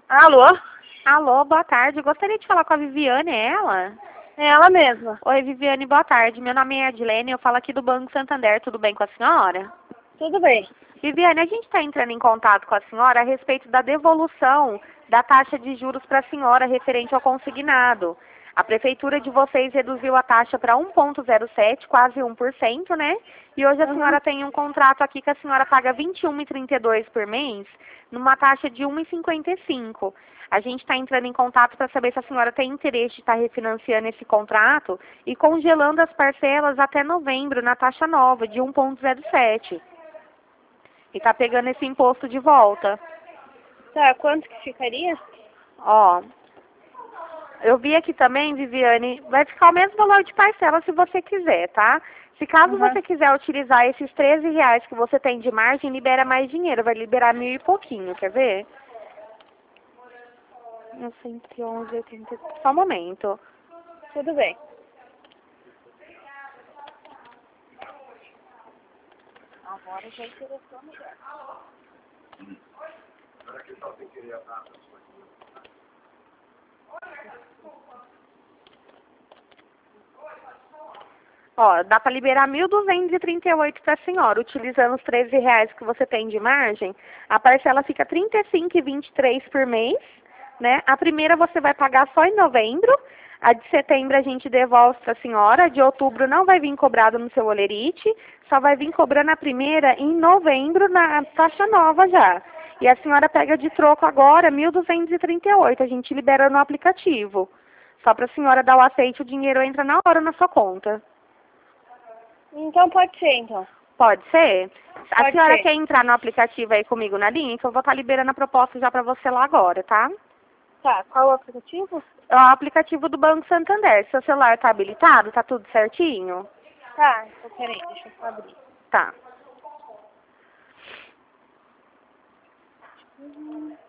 Alô? Alô, boa tarde. Gostaria de falar com a Viviane, é ela? É ela mesma. Oi, Viviane, boa tarde. Meu nome é Adilene, eu falo aqui do Banco Santander. Tudo bem com a senhora? Tudo bem. Viviane, a gente está entrando em contato com a senhora a respeito da devolução da taxa de juros para a senhora referente ao consignado. A prefeitura de vocês reduziu a taxa para 1,07, quase 1%, né? E hoje a senhora tem um contrato aqui que a senhora paga R$ 21,32 por mês, numa taxa de R$ 1,55. A gente está entrando em contato para saber se a senhora tem interesse de estar refinanciando esse contrato e congelando as parcelas até novembro na taxa nova de 1,07. E tá pegando esse imposto de volta. Tá, quanto que ficaria? Ó, eu vi aqui também, Viviane, vai ficar o mesmo valor de parcela se você quiser, tá? Se caso você quiser utilizar esses R$ 13 que você tem de margem, libera mais dinheiro, vai liberar 1.000 e pouquinho, quer ver? 111,80. Só um momento. Tudo bem. Agora já interessou melhor. Ó, dá para liberar 1.238 para a senhora, utilizando os R$ 13 que você tem de margem. A parcela fica R$ 35,23 por mês, né? A primeira você vai pagar só em novembro, a de setembro a gente devolve para a senhora, a de outubro não vai vir cobrado no seu olerite, só vai vir cobrando a primeira em novembro na taxa nova já. E a senhora pega de troco agora 1.238, a gente libera no aplicativo. Só para a senhora dar o aceite, o dinheiro entra na hora na sua conta. Então pode ser, então. Pode ser? A Pode senhora ser. quer entrar no aplicativo aí comigo na linha? Que eu vou estar liberando a proposta já para você lá agora, tá? Tá, qual o aplicativo? É o aplicativo do Banco Santander. Seu celular tá habilitado? Tá tudo certinho? Tá, então peraí, deixa eu só abrir. Tá.